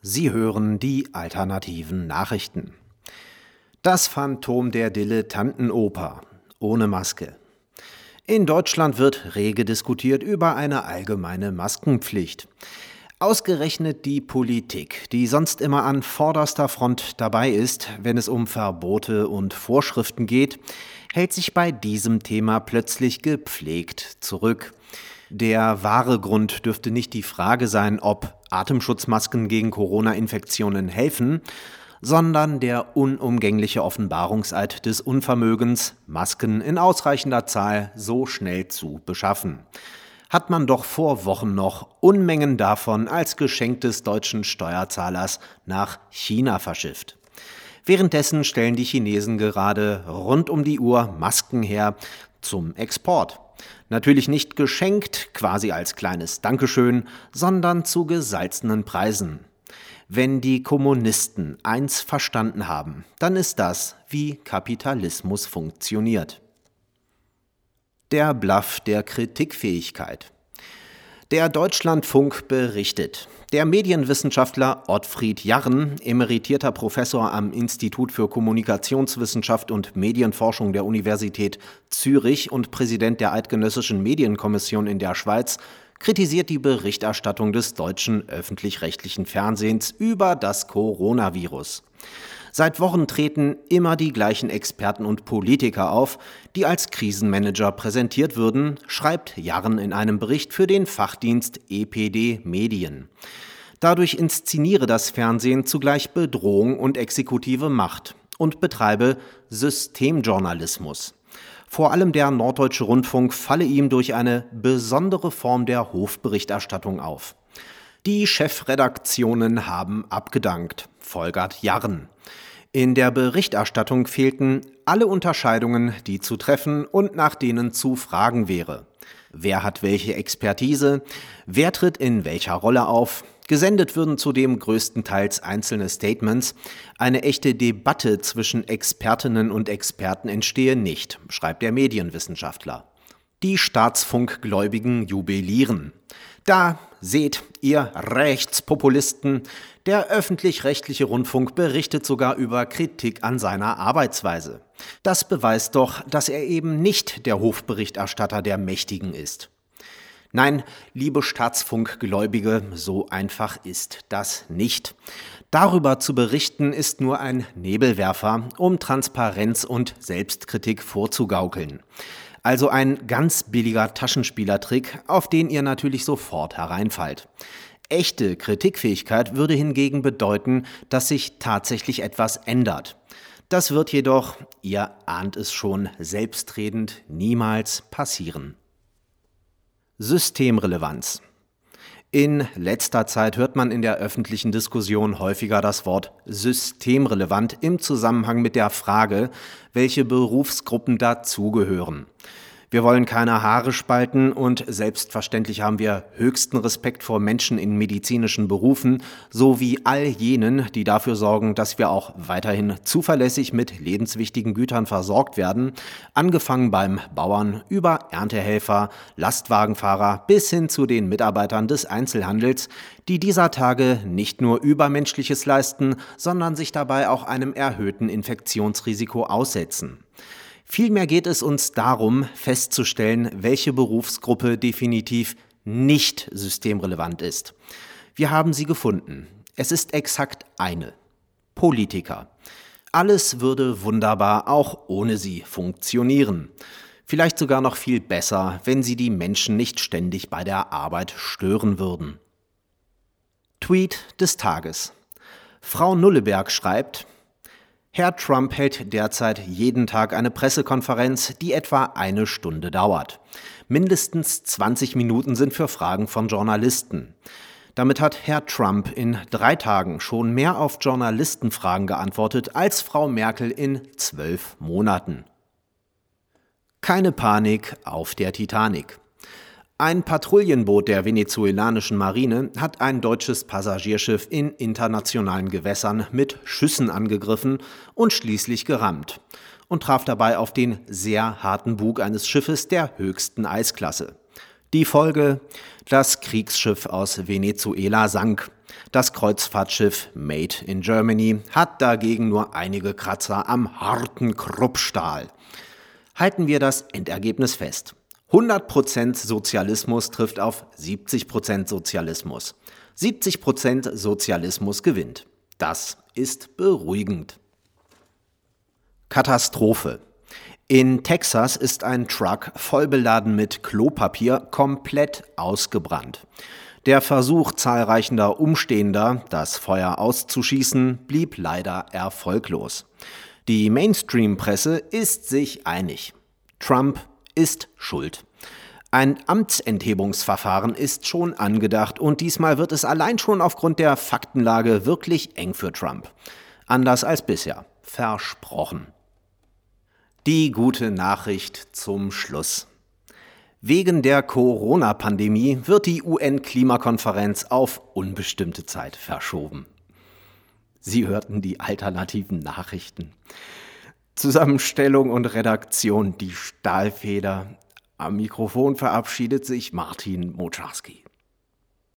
Sie hören die alternativen Nachrichten. Das Phantom der Dilettantenoper ohne Maske. In Deutschland wird rege diskutiert über eine allgemeine Maskenpflicht. Ausgerechnet die Politik, die sonst immer an vorderster Front dabei ist, wenn es um Verbote und Vorschriften geht, hält sich bei diesem Thema plötzlich gepflegt zurück. Der wahre Grund dürfte nicht die Frage sein, ob Atemschutzmasken gegen Corona-Infektionen helfen, sondern der unumgängliche Offenbarungseid des Unvermögens, Masken in ausreichender Zahl so schnell zu beschaffen. Hat man doch vor Wochen noch Unmengen davon als Geschenk des deutschen Steuerzahlers nach China verschifft. Währenddessen stellen die Chinesen gerade rund um die Uhr Masken her zum Export. Natürlich nicht geschenkt, quasi als kleines Dankeschön, sondern zu gesalzenen Preisen. Wenn die Kommunisten eins verstanden haben, dann ist das, wie Kapitalismus funktioniert. Der Bluff der Kritikfähigkeit. Der Deutschlandfunk berichtet. Der Medienwissenschaftler Ottfried Jarren, emeritierter Professor am Institut für Kommunikationswissenschaft und Medienforschung der Universität Zürich und Präsident der Eidgenössischen Medienkommission in der Schweiz, kritisiert die Berichterstattung des deutschen öffentlich-rechtlichen Fernsehens über das Coronavirus. Seit Wochen treten immer die gleichen Experten und Politiker auf, die als Krisenmanager präsentiert würden, schreibt Jarren in einem Bericht für den Fachdienst EPD Medien. Dadurch inszeniere das Fernsehen zugleich Bedrohung und exekutive Macht und betreibe Systemjournalismus. Vor allem der Norddeutsche Rundfunk falle ihm durch eine besondere Form der Hofberichterstattung auf. Die Chefredaktionen haben abgedankt, folgert Jarren. In der Berichterstattung fehlten alle Unterscheidungen, die zu treffen und nach denen zu fragen wäre. Wer hat welche Expertise? Wer tritt in welcher Rolle auf? Gesendet würden zudem größtenteils einzelne Statements. Eine echte Debatte zwischen Expertinnen und Experten entstehe nicht, schreibt der Medienwissenschaftler. Die Staatsfunkgläubigen jubilieren. Da, seht ihr Rechtspopulisten, der öffentlich-rechtliche Rundfunk berichtet sogar über Kritik an seiner Arbeitsweise. Das beweist doch, dass er eben nicht der Hofberichterstatter der Mächtigen ist. Nein, liebe Staatsfunkgläubige, so einfach ist das nicht. Darüber zu berichten ist nur ein Nebelwerfer, um Transparenz und Selbstkritik vorzugaukeln. Also ein ganz billiger Taschenspielertrick, auf den ihr natürlich sofort hereinfallt. Echte Kritikfähigkeit würde hingegen bedeuten, dass sich tatsächlich etwas ändert. Das wird jedoch, ihr ahnt es schon, selbstredend niemals passieren. Systemrelevanz. In letzter Zeit hört man in der öffentlichen Diskussion häufiger das Wort systemrelevant im Zusammenhang mit der Frage, welche Berufsgruppen dazugehören. Wir wollen keine Haare spalten und selbstverständlich haben wir höchsten Respekt vor Menschen in medizinischen Berufen sowie all jenen, die dafür sorgen, dass wir auch weiterhin zuverlässig mit lebenswichtigen Gütern versorgt werden, angefangen beim Bauern über Erntehelfer, Lastwagenfahrer bis hin zu den Mitarbeitern des Einzelhandels, die dieser Tage nicht nur Übermenschliches leisten, sondern sich dabei auch einem erhöhten Infektionsrisiko aussetzen. Vielmehr geht es uns darum, festzustellen, welche Berufsgruppe definitiv nicht systemrelevant ist. Wir haben sie gefunden. Es ist exakt eine: Politiker. Alles würde wunderbar auch ohne sie funktionieren. Vielleicht sogar noch viel besser, wenn sie die Menschen nicht ständig bei der Arbeit stören würden. Tweet des Tages. Frau Nulleberg schreibt: Herr Trump hält derzeit jeden Tag eine Pressekonferenz, die etwa eine Stunde dauert. Mindestens 20 Minuten sind für Fragen von Journalisten. Damit hat Herr Trump in 3 Tagen schon mehr auf Journalistenfragen geantwortet als Frau Merkel in 12 Monaten. Keine Panik auf der Titanic. Ein Patrouillenboot der venezolanischen Marine hat ein deutsches Passagierschiff in internationalen Gewässern mit Schüssen angegriffen und schließlich gerammt und traf dabei auf den sehr harten Bug eines Schiffes der höchsten Eisklasse. Die Folge: Das Kriegsschiff aus Venezuela sank. Das Kreuzfahrtschiff Made in Germany hat dagegen nur einige Kratzer am harten Kruppstahl. Halten wir das Endergebnis fest. 100% Sozialismus trifft auf 70% Sozialismus. 70% Sozialismus gewinnt. Das ist beruhigend. Katastrophe. In Texas ist ein Truck vollbeladen mit Klopapier komplett ausgebrannt. Der Versuch zahlreicher Umstehender, das Feuer auszuschießen, blieb leider erfolglos. Die Mainstream-Presse ist sich einig. Trump ist schuld. Ein Amtsenthebungsverfahren ist schon angedacht und diesmal wird es allein schon aufgrund der Faktenlage wirklich eng für Trump. Anders als bisher. Versprochen. Die gute Nachricht zum Schluss. Wegen der Corona-Pandemie wird die UN-Klimakonferenz auf unbestimmte Zeit verschoben. Sie hörten die alternativen Nachrichten. Zusammenstellung und Redaktion die Stahlfeder. Am Mikrofon verabschiedet sich Martin Moczarski.